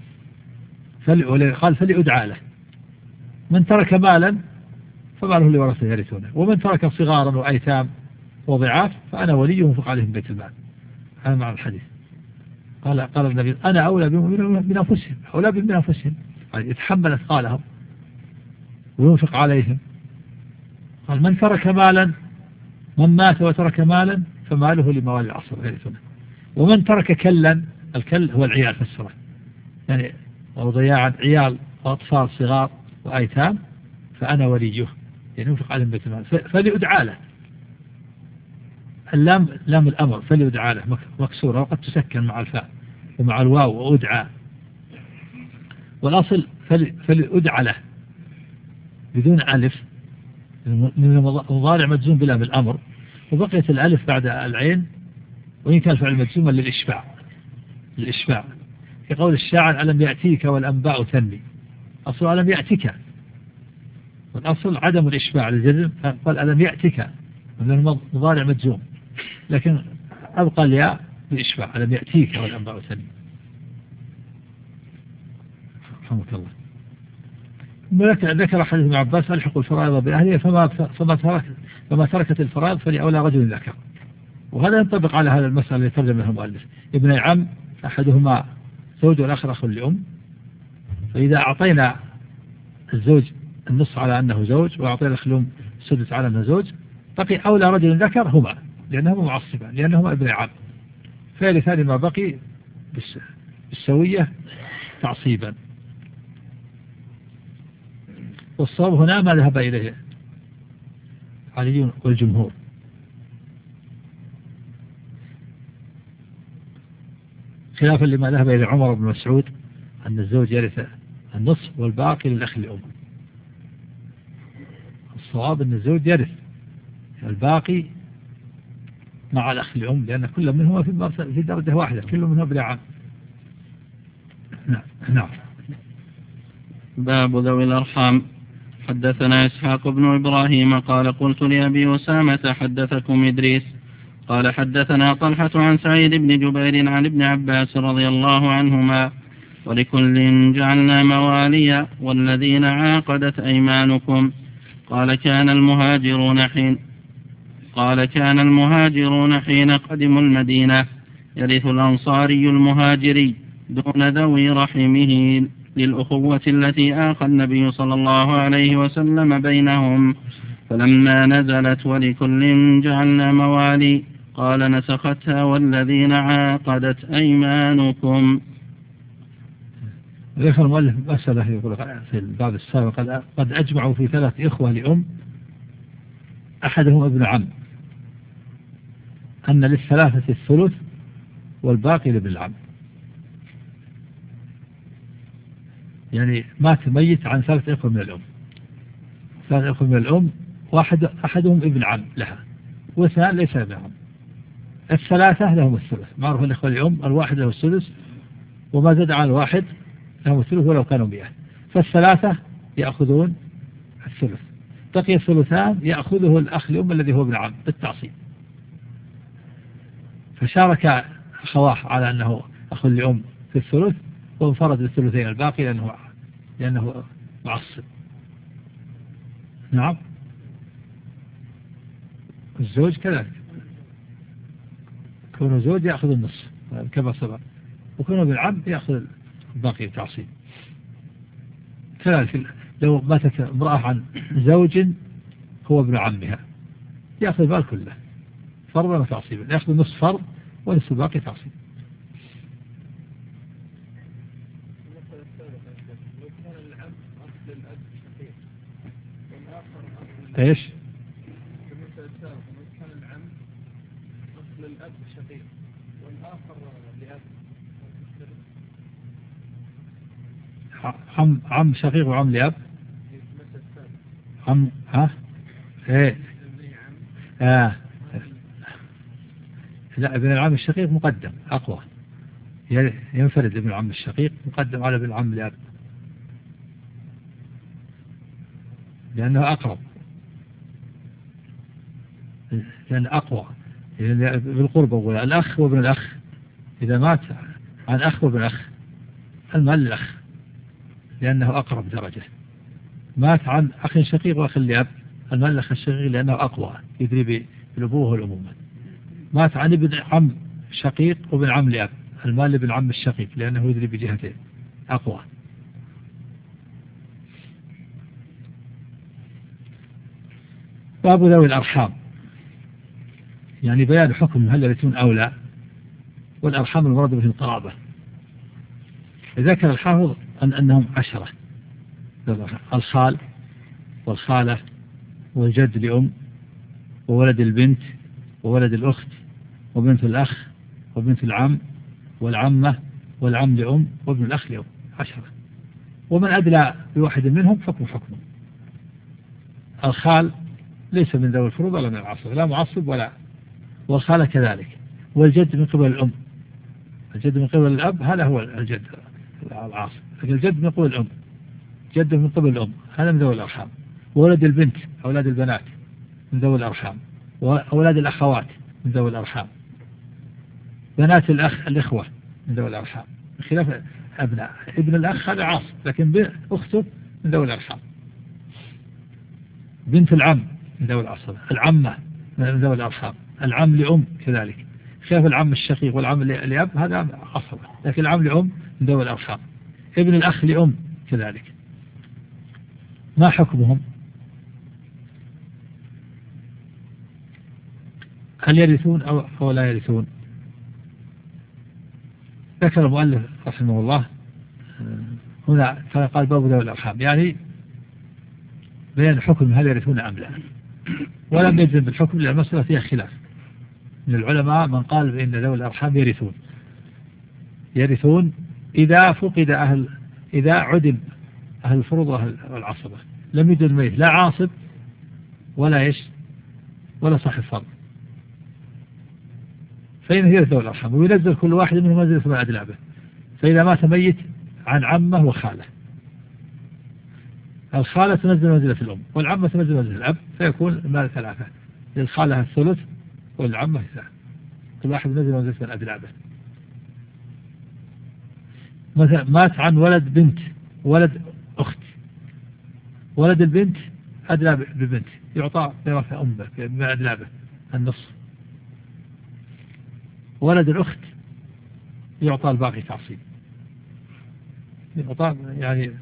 قال فليدعى له. من ترك مالا فماله لورثته يرثونه، ومن ترك صغارا وأيتام وضعاف فأنا وليه ينفق عليهم بيت المال. هذا معنى الحديث. قال النبي: أنا أولى بهم من أنفسهم، أولى بهم من أنفسهم، يعني يتحمل أثقالهم وينفق عليهم. قال: من ترك مالا، من مات وترك مالا فماله لموالي العصبة يرثونه، ومن ترك كلا، الكل هو العيال فسره، يعني أو ضياعا عيال وأطفال صغار وأيتام فأنا وليه، يعني ينفق عليهم بيت المال. فليدعى له، اللام لام الأمر، فليدعى له مكسورة وقد تسكن مع الفاء ومع الواو وأدعى، والأصل فليدعى له بدون ألف، المضارع مجزوم بلام الأمر، وبقيت الألف بعد العين، وإن كان الفعل مجزوما للإشباع في قول الشاعر: ألم يأتيك والأنباء تنمي، أصل ألم يأتيك، والأصل عدم الإشباع للجزم، فقال ألم يأتيك من المضارع مجزوم، لكن أبقى الياء بالإشباع: ألم يأتيك والأنباء تنمي. رحمك الله. ذكر حديث ابن عباس: ألحقوا الفرائض بأهلها فما تركت الفرائض فلأولى رجل ذكر. وهذا ينطبق على هذا المسألة اللي ترجم لها المؤلف: ابن عم أحدهما زوج والآخر أخ لأم، فإذا أعطينا الزوج النص على أنه زوج وأعطينا الأخ لأم السدس على أنه زوج، بقي أولى رجل ذكر هما لأنهما معصبان لأنهما ابن عم، فيرثان ما بقي بالسوية تعصيبا. والصواب هنا ما ذهب إليه علي والجمهور، خلافا لما ذهب إلى عمر بن مسعود أن الزوج يرث النصف والباقي للأخ الأم. الصواب أن الزوج يرث الباقي مع الأخ الأم لأن كل منهما في درجة واحدة، كل منهما ابن عم. نعم. باب ذوي الأرحام. حدثنا إسحاق بن إبراهيم قال قلت لأبي أسامة حدثكم إدريس قال حدثنا طلحة عن سعيد بن جبير عن ابن عباس رضي الله عنهما ولكل جعلنا مواليا والذين عاقدت أيمانكم. قال كان المهاجرون حين قدموا المدينة يرث الأنصاري المهاجري دون ذوي رحمه للأخوة التي آخى النبي صلى الله عليه وسلم بينهم، فلما نزلت ولكل جعلنا موالي قال نسختها والذين عاقدت أيمانكم. ذكر المؤلف مسألة يقول في الباب السابق قد أجمعوا في 3 إخوة لأم أحدهم ابن عم أن للثلاثة الثلث والباقي لابن العم، يعني مات ميت عن 3 إخوة من الأم، 3 إخوة من الأم أحدهم ابن عم لها واثنان ليس ابن عم، الثلاثة لهم الثلث، معروف الإخوة الأم الواحد له السدس وما زاد عن الواحد لهم الثلث ولو كانوا 100، فالثلاثة يأخذون الثلث، بقي الثلثان يأخذه الأخ الأم الذي هو ابن عم بالتعصيب، فشارك أخواه على أنه أخو الأم في الثلث وانفرد بالثلثين الباقي لأنه معصب. نعم. الزوج كذلك، كونه زوج يأخذ النصف كما سبق، وكونه ابن عم يأخذ الباقي تعصيب. كذلك لو ماتت امرأة عن زوج هو ابن عمها يأخذ الباقي كله فرضا وتعصيبا، يأخذ النصف فرض ونصف الباقي تعصيب. ايش؟ كان العم أصل الأب شقيق والآخر لأب. عم شقيق وعم لأب. عم ايه لا، ابن العم الشقيق مقدم أقوى، ينفرد ابن العم الشقيق مقدم على ابن العم لأب لأنه أقرب، لأن أقوى بالقرب. أقول الأخ وابن الأخ إذا مات عن أخ وابن أخ المال للأخ لأنه أقرب درجة، مات عن أخ شقيق وأخ لأب المال للأخ الشقيق لأنه أقوى يدري بالأبوة والأمومة، مات عن ابن عم شقيق وابن عم لأب المال لابن عم الشقيق لأنه يدري بجهتين أقوى. باب ذوي الأرحام، يعني بيان حكم هل يرثون أو لا، والأرحام المراد به القرابة. ذكر الحافظ أنهم 10: الخال والخالة والجد لأم وولد البنت وولد الأخت وبنت الأخ وبنت العم والعمة والعم لأم وابن الأخ لأم، 10. ومن أدلى بواحد منهم حكمه. الخال ليس من ذوي الفروض ولا من العصب، لا معصب ولا، والخالة كذلك، والجد من قبل الأم، الجد من قبل الأب هذا هو الجد العاصب، لكن الجد من قبل الأم، جد من قبل الأم هذا من ذوي الأرحام، وولد البنت أولاد البنات من ذوي الأرحام، وأولاد الأخوات من ذوي الأرحام، بنات الإخوة من ذوي الأرحام، بخلاف أبناء ابن الأخ هذا عاصب لكن أخته من ذوي الأرحام، بنت العم من ذوي العصبة، العمة من ذوي الأرحام، العم لأم كذلك، خلاف العم الشقيق والعم لأب هذا عصبة، لكن العم لأم من ذوي الأرحام، ابن الأخ لأم كذلك. ما حكمهم؟ هل يرثون أو لا يرثون؟ ذكر المؤلف رحمه الله هنا قال باب ذوي الأرحام، يعني بيان الحكم هل يرثون أم لا، ولم يجزم بالحكم لأن المسألة فيها خلاف من العلماء. من قال بأن ذوي الأرحام يرثون إذا عدم أهل الفروض وأهل العصبة، لم يوجد الميت لا عاصب ولا صاحب فرض، فإنه يرث ذوي الأرحام، وينزل كل واحد منهم منزلة من أدلابه. فإذا مات ميت عن عمه وخاله، الخالة تنزل منزلة الأم والعمة تنزل منزلة الأب، فيكون المال ثلاثة، للخالة الثلث والعمة الثلث، كل واحد ينزل منزلة من أدلابه. مثلا مات عن ولد بنت ولد أخت، ولد البنت أدلى ببنت يعطى ميراث أمه من أدلابه النصف، ولد الأخت يعطى الباقي تعصيب، يعطى يعني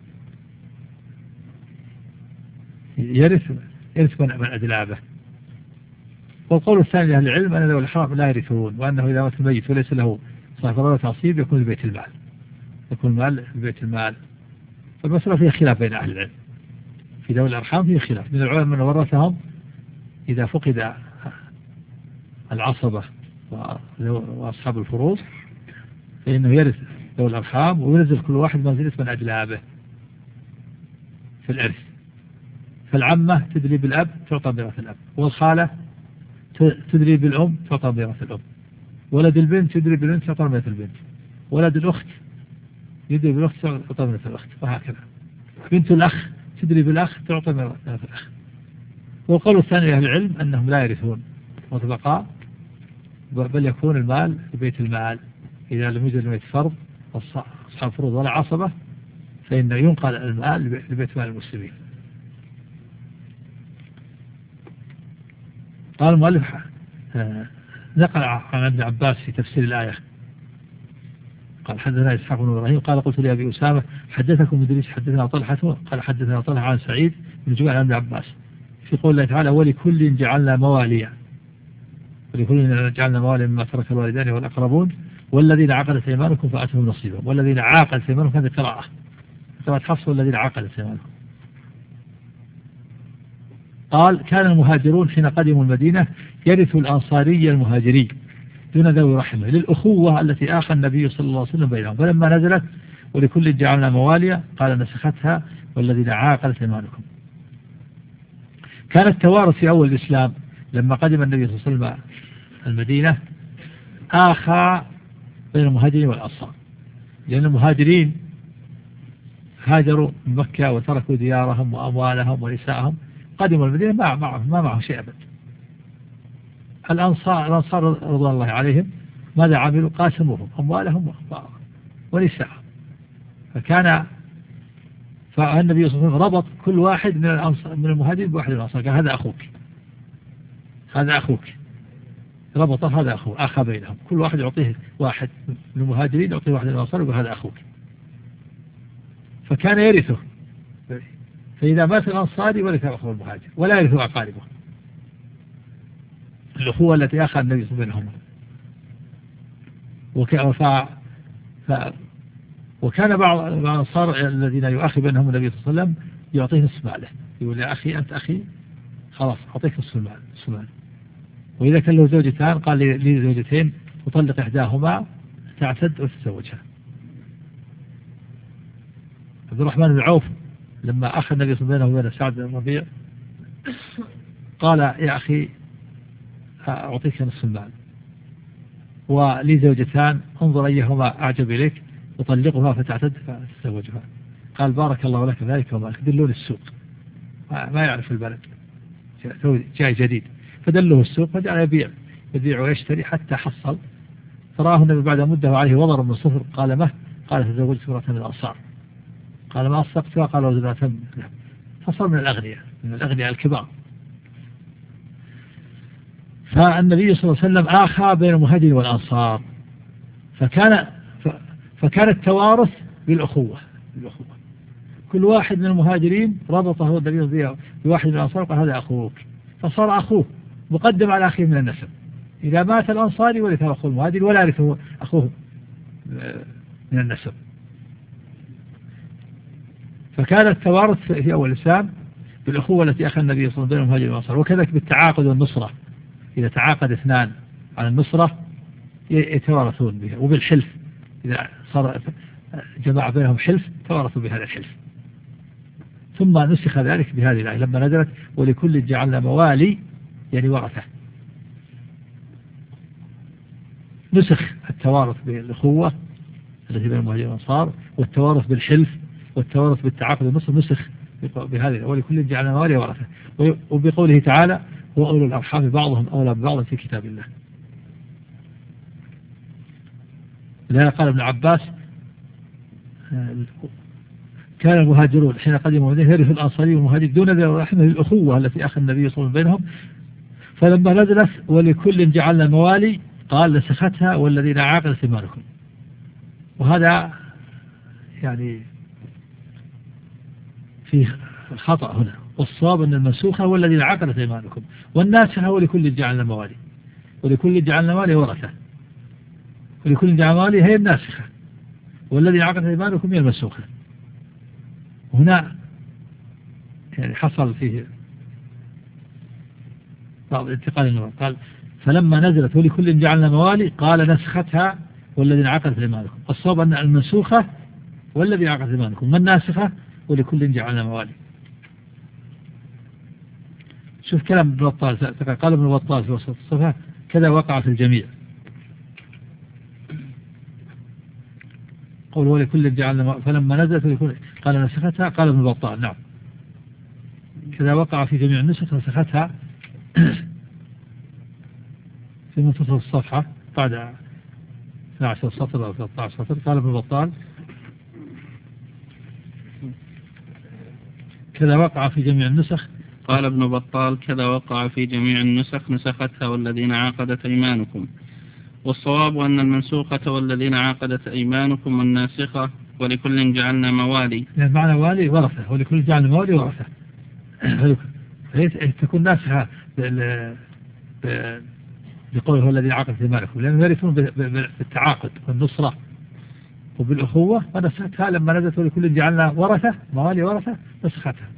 يرث من أدلابه. والقول الثاني لأهل العلم أن ذوي الأرحام لا يرثون، وأنه إذا مات الميت وليس له صاحب ولا تعصيب يكون لبيت المال، يكون المال لبيت المال. فالمسألة فيها خلاف بين أهل العلم في ذوي الأرحام، فيه خلاف من العلماء من ورثهم إذا فقد العصبة وأصحاب الفروض فإنه يرث ذوي الأرحام، وينزل كل واحد منزلة من أدلابه في الإرث. فالعمة تدري بالأب تعطى ميراث الأب، والخالة تدري بالأم تعطى ميراث الأم، ولد البنت تدري بالبنت تعطى ميراث البنت، ولد الأخت يدري بالأخت تعطى ميراث الأخت، وهكذا. بنت الأخ تدري بالأخ تعطى ميراث الأخ. والقول الثاني لأهل العلم أنهم لا يرثون مطلقا، بل يكون المال لبيت المال إذا لم يوجد الميت فرض أصحاب فروض ولا عصبة، فإنه ينقل المال لبيت مال المسلمين. قال المؤلف نقل عن ابن عباس في تفسير الآية قال حدثنا إسحاق بن إبراهيم قال قلت لأبي أسامة حدثكم إدريس حدثنا طلحة قال حدثنا طلحة عن سعيد بن جبير عن ابن عباس في قول الله تعالى ولكل جعلنا مواليا، ولكل جعلنا مواليا مما ترك الوالدان والأقربون والذين عقدت أيمانكم فآتهم نصيبا، والذين عاقدت أيمانكم هذه قراءة حفص والذين عاقدت أيمانكم. قال كان المهاجرون حين قدموا المدينة يرث الأنصاري المهاجري دون ذوي رحمه للأخوة التي آخى النبي صلى الله عليه وسلم بينهم، فلما نزلت ولكل جعلنا مواليا قال نسختها والذين عاقدت أيمانكم. كان التوارث في أول الإسلام لما قدم النبي صلى الله عليه وسلم المدينة آخى بين المهاجرين والأنصار، لأن المهاجرين هاجروا من مكة وتركوا ديارهم وأموالهم ونساءهم، قدموا المدينة ما معهم شيء أبدا. الأنصار رضوان الله عليهم ماذا عملوا؟ قاسموهم أموالهم ونساءهم. فالنبي صلى الله عليه وسلم ربط كل واحد من المهاجرين بواحد من الأنصار، قال هذا أخوك ربط هذا أخوه أخا بينهم، كل واحد يعطيه واحد من المهاجرين يعطيه واحد من الأنصار ويقول هذا أخوك، فكان يرثه. فإذا مات الأنصاري ورث أخوه المهاجر ولا يرث أقاربه، الأخوة التي أخذ النبي صلى الله عليه وسلم. وكان بعض الأنصار الذين يؤخي بينهم النبي صلى الله عليه وسلم يعطيه نصف ماله، يقول يا أخي أنت أخي خلاص أعطيك نصف المال. وإذا كان له زوجتان قال لي زوجتين أطلق إحداهما تعتد وتتزوجها. عبد الرحمن بن عوف لما أخذ النبي صلى الله عليه وسلم بين سعد بن الربيع قال يا أخي أعطيك نصف المال ولي زوجتان انظر أيهما أعجب إليك أطلقها فتعتد فتتزوجها. قال بارك الله لك ذلك ومالك، دلوني السوق، ما يعرف البلد، جاي جديد، فدله السوق فجعل يبيع ويشتري حتى حصل. فراه النبي بعد مدة وعليه وضر من صفر، قال ما؟ قال تزوجت امرأة من الأنصار. قال ما أصدقتها؟ قال وزنها. فصار من الأغنياء الكبار. فالنبي صلى الله عليه وسلم آخى بين المهاجرين والأنصار، فكان التوارث بالأخوة. كل واحد من المهاجرين ربطه النبي بواحد من الأنصار قال هذا أخوك، فصار أخوه مقدم على أخيه من النسب، إذا مات الأنصاري ورثه أخوه المهاجر ولا يرثه أخوه من النسب. كان التوارث في أول الإسلام بالأخوة التي أخذ النبي صلى الله عليه وسلم بين المهاجر والأنصار، وكذلك بالتعاقد والنصرة، إذا تعاقد اثنان على النصرة يتوارثون بها، وبالحلف إذا صار جماعة بينهم حلف توارثوا بهذا الحلف. ثم نسخ ذلك بهذه الآية لما نزلت ولكل جعلنا موالي يعني ورثة. نسخ التوارث بالأخوة التي بين المهاجر والأنصار، والتوارث بالحلف والتوارث بالتعاقد والنصر نسخ بهذه ولكل جعلنا موالي ورثة. وبقوله تعالى وأولو الأرحام بعضهم أولى ببعض في كتاب الله. لذلك قال ابن عباس كان المهاجرون حين قدموا المدينة يرث الأنصاري والمهاجر دون ذي الرحمة الأخوة التي أخذ النبي صلى الله عليه وسلم بينهم. فلما نزلت ولكل جعلنا موالي قال نسختها والذين عاقدت ايمانكم. وهذا يعني في خطأ هنا، والصواب أن المنسوخة والذين عاقدت ايمانكم، والناسخة ولكل جعلنا موالي. ولكل جعلنا موالي ورثة، ولكل جعلنا موالي هي الناسخة، والذين عاقدت ايمانكم هي المنسوخة. هنا يعني حصل فيه بعض انتقال النوع. قال فلما نزلت ولكل جعلنا موالي قال نسختها والذين عقدت ايمانكم. الصواب أن المنسوخة والذين عقدت ايمانكم، والناسخة ولكل جعلنا موالي. شوف كلام ابن بطال، قال ابن بطال في وسط الصفحة كذا وقع في الجميع. قول ولكل جعلنا فلما نزلت ولكل قال نسختها قال ابن بطال نعم كذا وقع في جميع النسخ نسختها في منتصف الصفحة بعد 12 سطر أو 13 سطر. قال ابن بطال كذا وقع في جميع النسخ. قال ابن بطال كذا وقع في جميع النسخ نسختها والذين عاقدت أيمانكم. والصواب أن المنسوخة والذين عاقدت أيمانكم والناسخة ولكل جعلنا موالي. يعني معنى والي ورثة، ولكل جعلنا موالي ورثة. تكون ناسخة بقوله هو الذي عاقدت ايمانكم، لأنهم يرثون بالتعاقد والنصرة وبالأخوة، ونسختها لما نزلت ولكل جعلنا ورثة موالي ورثة نسختها.